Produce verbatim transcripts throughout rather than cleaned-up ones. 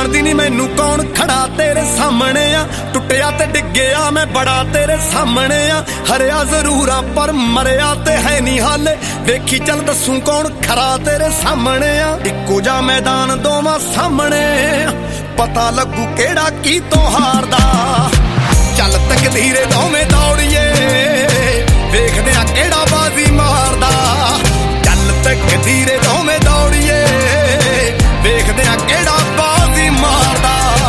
ਜਾਣਦੀ ਨਹੀਂ ਮੈਨੂੰ ਕੌਣ ਖੜਾ ਤੇਰੇ ਸਾਹਮਣੇ ਆ। ਟੁੱਟਿਆ ਤੇ ਡਿੱਗਿਆ ਮੈਂ ਬੜਾ ਤੇਰੇ ਸਾਹਮਣੇ ਆ। ਹਰਿਆ ਜ਼ਰੂਰ ਆ ਪਰ ਮਰਿਆ ਤੇ ਹੈ ਨਹੀਂ ਹਾਲੇ। ਵੇਖੀ ਚੱਲ ਦੱਸੂ ਕੌਣ ਖਰਾ ਤੇਰੇ ਸਾਹਮਣੇ ਆ। ਇੱਕੋ ਜਿਹਾ ਮੈਦਾਨ ਦੋਵਾਂ ਸਾਹਮਣੇ, ਪਤਾ ਲੱਗੂ ਕਿਹੜਾ ਕੀ ਤੋਂ ਹਾਰਦਾ। ਚੱਲ ਤਕਦੀਰੇ ਦੋਵੇਂ ਦੌੜੀਏ, ਵੇਖਦੇ ਆ ਕਿਹੜਾ ਬਾਜ਼ੀ ਮਾਰਦਾ। ਚੱਲ ਤਕਦੀਰੇ ਦੋਵੇਂ ਦੌੜੀਏ, ਵੇਖਦੇ ਆ ਕਿਹੜਾ ਬਾਜ਼ੀ ਮਾਰਦਾ।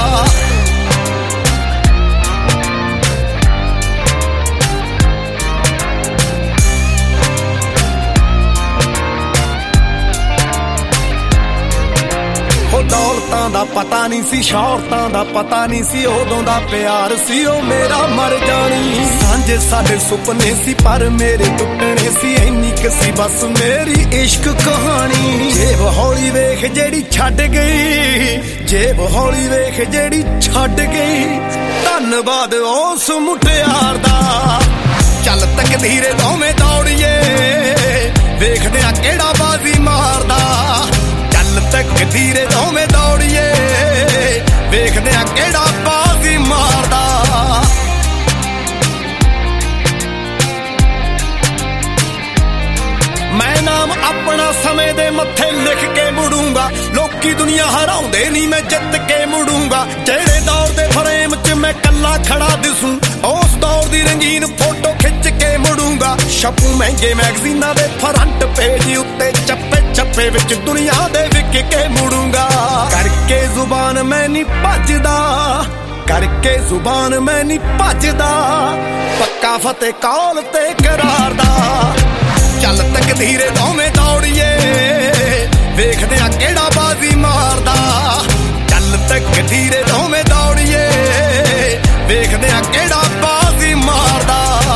ਉਹ ਦੌਲਤਾਂ ਦਾ ਪਤਾ ਨਹੀਂ ਸੀ, ਸ਼ੌਹਰਤਾਂ ਦਾ ਪਤਾ ਨਹੀਂ ਸੀ, ਉਦੋਂ ਦਾ ਪਿਆਰ ਸੀ ਉਹ ਮੇਰਾ ਮਰ ਜਾਣੀ। ਸਾਂਝੇ ਸਾਡੇ ਸੁਪਨੇ ਸੀ ਪਰ ਮੇਰੇ ਟੁੱਟਣੇ ਸੀ, ਇੰਨੀ ਕੁ ਸੀ ਬਸ ਮੇਰੀ ਇਸ਼ਕ ਕਹਾਣੀ। ਜੇਬ ਹੌਲੀ ਵੇਖ ਜਿਹੜੀ ਛੱਡ ਗਈ, ਜੇਬ ਹੌਲੀ ਵੇਖ ਜਿਹੜੀ ਛੱਡ ਗਈ। ਧੰਨਵਾਦ ਉਸ ਮੁਟਿਆਰ ਦਾ। ਚੱਲ ਤਕਦੀਰੇ ਦੋਵੇਂ ਦੌੜੀਏ, ਵੇਖਦੇ ਆ ਕਿਹੜਾ ਬਾਜ਼ੀ ਮਾਰਦਾ। ਚੱਲ ਤਕਦੀਰੇ ਦੋਵੇਂ ਦੌੜੀਏ, ਵੇਖਦੇ ਆ ਕਿਹੜਾ ਬਾਜ਼ੀ ਮਾਰਦਾ। ਮੈਂ ਨਾਮ ਆਪਣਾ ਸਮੇਂ ਦੇ ਮੱਥੇ ਲਿਖ ਕੇ ਮੁੜੂੰਗਾ। ਲੋਕੀ ਦੁਨੀਆ ਹਰਾਉਂਦੇ ਨਹੀਂ, ਮੈਂ ਜਿੱਤ ਕੇ ਮੁੜੂੰਗਾ। ਜਿਹੜੇ ਦੌਰ ਦੇ ਫਰੇਮ 'ਚ ਮੈਂ ਕੱਲਾ ਖੜਾ ਦਿਸੂੰ, ਉਸ ਦੌਰ ਦੀ ਰੰਗੀਨ ਫੋਟੋ ਖਿੱਚ ਕੇ ਮੁੜੂੰਗਾ। ਛਪੂ ਮਹਿੰਗੇ ਮੈਗਜ਼ੀਨਾਂ ਦੇ ਫਰੰਟ ਪੇਜ ਉੱਤੇ, ਚੱਪੇ ਚੱਪੇ ਵਿੱਚ ਦੁਨੀਆ ਦੇ ਵਿਕ ਕੇ ਮੁੜੂੰਗਾ। ਕਰਕੇ ਜ਼ੁਬਾਨ ਮੈਂ ਨਹੀਂ ਭੱਜਦਾ, ਕਰਕੇ ਜ਼ੁਬਾਨ ਮੈਂ ਨਹੀਂ ਭੱਜਦਾ। ਪੱਕਾ ਫਤਿਹ ਕੌਲ ਤੇ ਕਰਾਰ ਦਾ। ਚੱਲ ਤਕਦੀਰੇ ਦੋਵੇਂ ਦੌੜੀਏ, ਵੇਖਦੇ ਆ ਕਿਹੜਾ ਬਾਜ਼ੀ ਮਾਰਦਾ। ਚੱਲ ਤਕਦੀਰੇ ਦੋਵੇਂ ਦੌੜੀਏ, ਵੇਖਦੇ ਆ ਕਿਹੜਾ ਬਾਜ਼ੀ ਮਾਰਦਾ।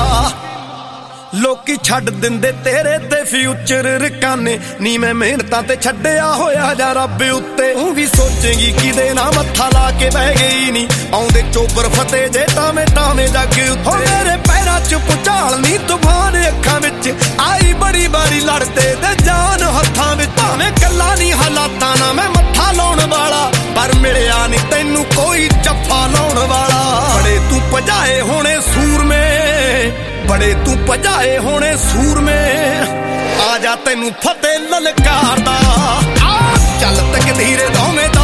ਲੋਕੀ ਛੱਡ ਦਿੰਦੇ ਤੇਰੇ ਤੇ ਫਿਊਚਰ ਰਕਾਨੇ, ਨੀ ਮੈਂ ਮਿਹਨਤਾਂ ਤੇ ਛੱਡਿਆ ਹੋਇਆ ਜਾ ਰੱਬ ਉੱਤੇ। ਤੂੰ ਵੀ ਸੋਚੇਂਗੀ ਕਿਦੇ ਨਾਲ ਮੱਥਾ ਲਾ ਕੇ ਬਹਿ ਗਈ ਨੀ, ਆਉਂਦੇ ਚੋਬਰ ਫਤਿਹ ਜੇ ਟਾਵੇਂ ਟਾਵੇਂ ਜੱਗ ਉੱਤੇ। ਮੇਰੇ ਪੈਰਾਂ 'ਚ ਭੁਚਾਲ ਨੀ ਤੂਫਾਨ ਅੱਖਾਂ ਵਿੱਚ, ਆਈ ਬੜੀ ਵਾਰੀ ਲੜਦੇ ਤੇ ਜਾਨ ਹੱਥਾਂ ਵਿੱਚ। ਭਾਵੇਂ ਕੱਲਾ ਨੀ ਹਾਲਾਤਾਂ ਨਾਲ ਮੈਂ ਮੱਥਾ ਲਾਉਣ ਵਾਲਾ, ਪਰ ਮਿਲਿਆ ਨੀ ਤੈਨੂੰ ਕੋਈ ਜੱਫਾ ਲਾਉਣ ਵਾਲਾ। ਬੜੇ ਤੂੰ ਭਜਾਏ ਹੋਣੇ ਸੂਰਮੇ, ਬੜੇ ਤੂੰ ਭਜਾਏ ਹੋਣੇ ਸੂਰਮੇ, ਆ ਜਾ ਤੈਨੂੰ ਫਤਿਹ ਲਲਕਾਰਦਾ। ਚੱਲ ਤਕਦੀਰੇ ਦੋਵੇਂ